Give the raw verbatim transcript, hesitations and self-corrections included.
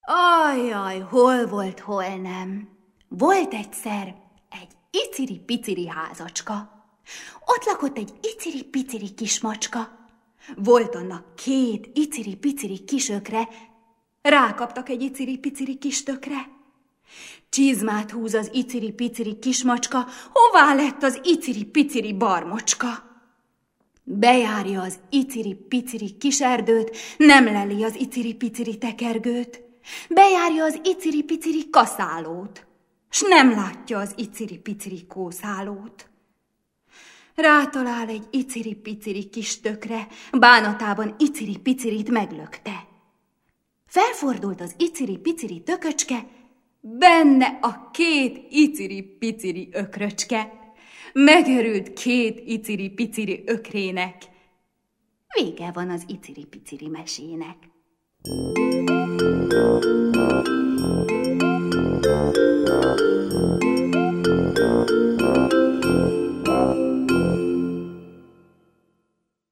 Ajjaj, hol volt, hol nem. Volt egyszer egy iciri-piciri házacska. Ott lakott egy iciri-piciri kismacska. Volt annak két iciri-piciri kisökre, rákaptak egy iciri-piciri kistökre. Csizmát húz az iciri-piciri kismacska, hová lett az iciri-piciri barmocska? Bejárja az iciri-piciri kiserdőt, nem leli az iciri-piciri tekergőt. Bejárja az iciri-piciri kaszálót, s nem látja az iciri-piciri kószálót. Rátalál egy iciri-piciri kis tökre, bánatában iciri-picirit meglökte. Felfordult az iciri-piciri tököcske, benne a két iciri-piciri ökröcske. Megörült két iciri-piciri ökrének. Vége van az iciri-piciri mesének.